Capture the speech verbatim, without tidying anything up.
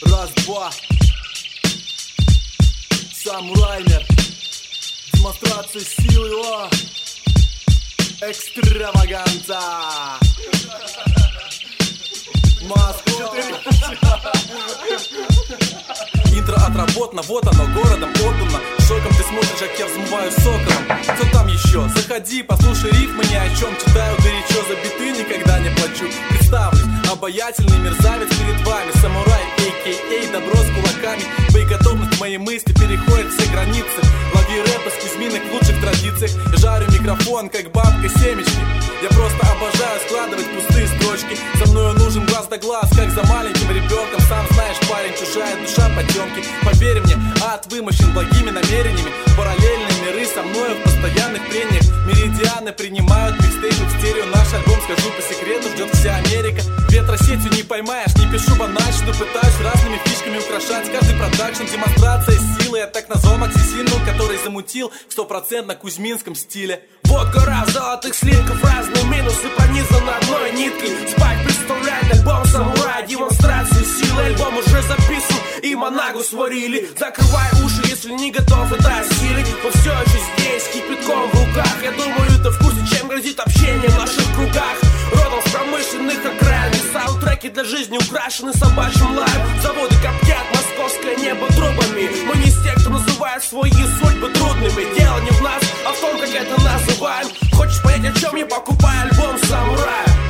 Раз-два. Самурайнер. Демонстрация силы, о! Экстраваганца. Москва. Интро отработано, вот оно, городом отдано. Шоком ты смотришь, как я взмываю соколом. Что там еще? Заходи, послушай рифмы ни о чем. Читаю горячо, за биты никогда не плачу. Представлюсь, обаятельный мерзавец перед вами. Самурай, а.к.а. добро с кулаками. Боеготовность моей мысли переходит все границы. Лови рэп из Кузьминых в лучших традициях. Жарю микрофон, как бабка семечки. Я просто обожаю складывать пустые строчки. Со мною нужен глаз да глаз, как за маленьким ребенком. Сам знаешь, парень, чужая душа потемки. Поверь мне, ад вымощен благими намерениями. Параллельные миры со мною в постоянных прениях. Меридианы принимают микстейпы в стерео. Наш альбом, скажу по секрету, ждет вся Америка. Ветросетью не поймаешь, не пишу банальщину. Пытаюсь разными фишками украшать каждый продакшн. Демонстрация силы, я так назвал Максисину, который замутил в стопроцентно кузьминском стиле. Вот гора золотых слитков, разные минусы пронизаны одной ниткой. Спать представляет альбом «Самурай», демонстрацию силы. Альбом уже записан и Монагу сварили. Закрывай уши, если не готов это осилить. Но все еще здесь, кипятком в руках. Я думаю, это в курсе, чем грозит общение в наших кругах. Родом с промышленных окраин, саундтреки для жизни украшены собачьим лаем. Заводы коптят московское небо трубами. Мы не из тех, кто называет свои судьбы трудными. Дело не в нас, а в том, как это называем. Хочешь понять, о чем я покупаю альбом «Самурая»?